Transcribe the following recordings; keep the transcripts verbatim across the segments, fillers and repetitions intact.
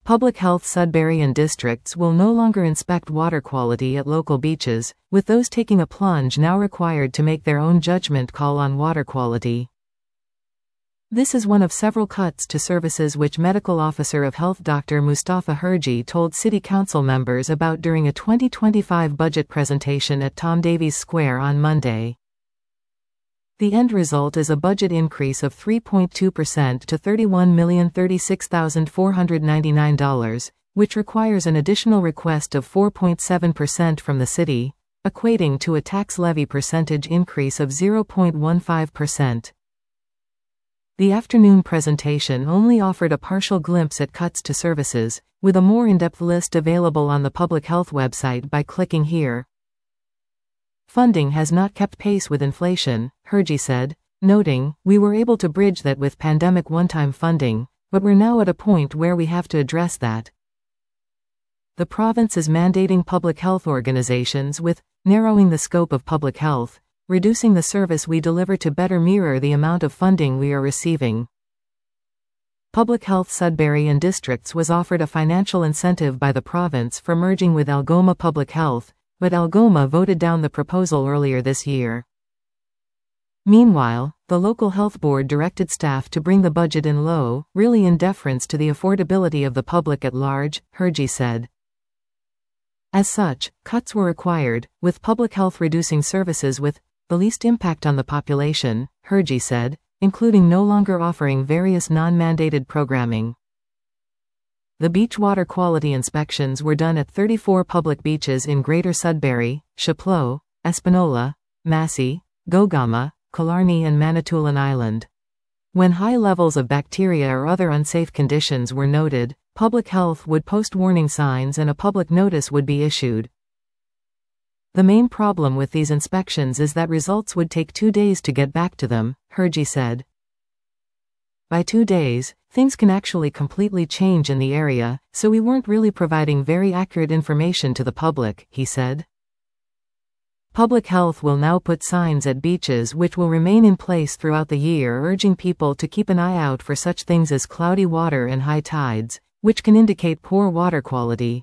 Public Health Sudbury and districts will no longer inspect water quality at local beaches, with those taking a plunge now required to make their own judgment call on water quality. This is one of several cuts to services which Medical Officer of Health Doctor Mustafa Hirji told City Council members about during a twenty twenty-five budget presentation at Tom Davies Square on Monday. The end result is a budget increase of three point two percent to thirty-one million thirty-six thousand four hundred ninety-nine dollars, which requires an additional request of four point seven percent from the city, equating to a tax levy percentage increase of zero point one five percent. The afternoon presentation only offered a partial glimpse at cuts to services, with a more in-depth list available on the Public Health website by clicking here. Funding has not kept pace with inflation, Hirji said, noting, "We were able to bridge that with pandemic one-time funding, but we're now at a point where we have to address that." The province is mandating public health organizations with narrowing the scope of public health, reducing the service we deliver to better mirror the amount of funding we are receiving. Public Health Sudbury and districts was offered a financial incentive by the province for merging with Algoma Public Health, but Algoma voted down the proposal earlier this year. Meanwhile, the local health board directed staff to bring the budget in low, really in deference to the affordability of the public at large, Hirji said. As such, cuts were required, with public health reducing services with the least impact on the population, Hirji said, including no longer offering various non-mandated programming. The beach water quality inspections were done at thirty-four public beaches in Greater Sudbury, Chapleau, Espanola, Massey, Gogama, Killarney and Manitoulin Island. When high levels of bacteria or other unsafe conditions were noted, public health would post warning signs and a public notice would be issued. The main problem with these inspections is that results would take two days to get back to them, Hirji said. By two days, things can actually completely change in the area, so we weren't really providing very accurate information to the public, he said. Public Health will now put signs at beaches which will remain in place throughout the year, urging people to keep an eye out for such things as cloudy water and high tides, which can indicate poor water quality.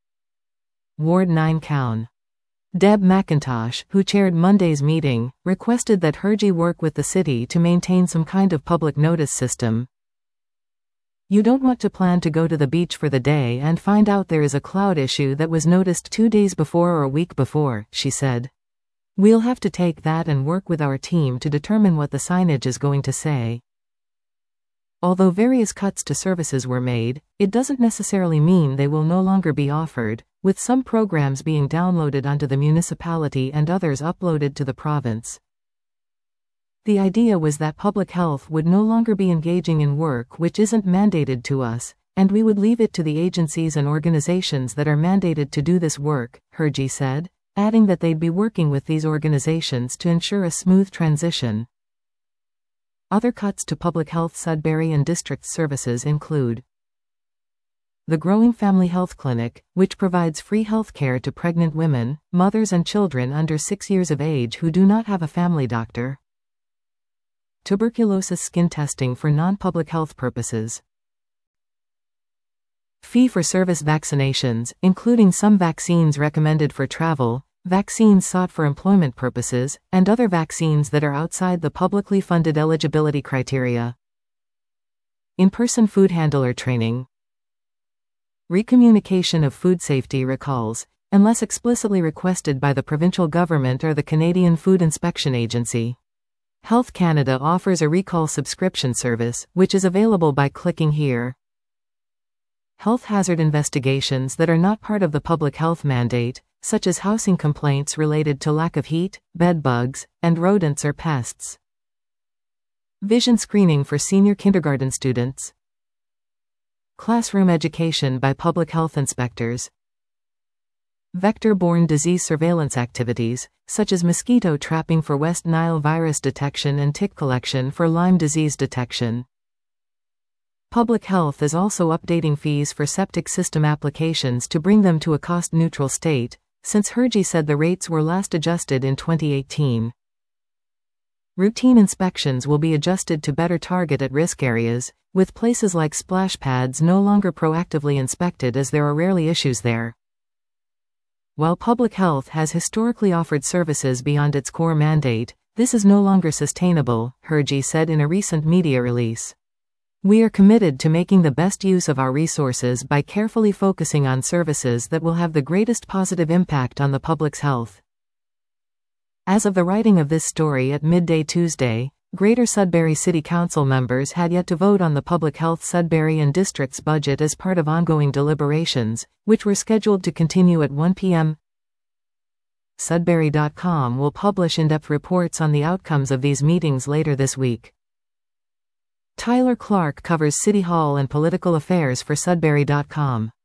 Ward nine Cown. Deb McIntosh, who chaired Monday's meeting, requested that Hirji work with the city to maintain some kind of public notice system. "You don't want to plan to go to the beach for the day and find out there is a cloud issue that was noticed two days before or a week before," she said. "We'll have to take that and work with our team to determine what the signage is going to say." Although various cuts to services were made, it doesn't necessarily mean they will no longer be offered, with some programs being downloaded onto the municipality and others uploaded to the province. The idea was that public health would no longer be engaging in work which isn't mandated to us, and we would leave it to the agencies and organizations that are mandated to do this work, Hirji said, adding that they'd be working with these organizations to ensure a smooth transition. Other cuts to Public Health Sudbury and district services include the Growing Family Health Clinic, which provides free health care to pregnant women, mothers and children under six years of age who do not have a family doctor. Tuberculosis skin testing for non-public health purposes. Fee-for-service vaccinations, including some vaccines recommended for travel, vaccines sought for employment purposes, and other vaccines that are outside the publicly funded eligibility criteria. In-person food handler training. Recommunication of food safety recalls, unless explicitly requested by the provincial government or the Canadian Food Inspection Agency. Health Canada offers a recall subscription service, which is available by clicking here. Health hazard investigations that are not part of the public health mandate, such as housing complaints related to lack of heat, bed bugs, and rodents or pests. Vision screening for senior kindergarten students. Classroom education by public health inspectors. Vector-borne disease surveillance activities, such as mosquito trapping for West Nile virus detection and tick collection for Lyme disease detection. Public Health is also updating fees for septic system applications to bring them to a cost-neutral state, since Hirji said the rates were last adjusted in twenty eighteen. Routine inspections will be adjusted to better target at-risk areas, with places like splash pads no longer proactively inspected as there are rarely issues there. While public health has historically offered services beyond its core mandate, this is no longer sustainable, Hergy said in a recent media release. We are committed to making the best use of our resources by carefully focusing on services that will have the greatest positive impact on the public's health. As of the writing of this story at midday Tuesday, Greater Sudbury City Council members had yet to vote on the Public Health Sudbury and District's budget as part of ongoing deliberations, which were scheduled to continue at one p m Sudbury dot com will publish in-depth reports on the outcomes of these meetings later this week. Tyler Clark covers City Hall and political affairs for Sudbury dot com.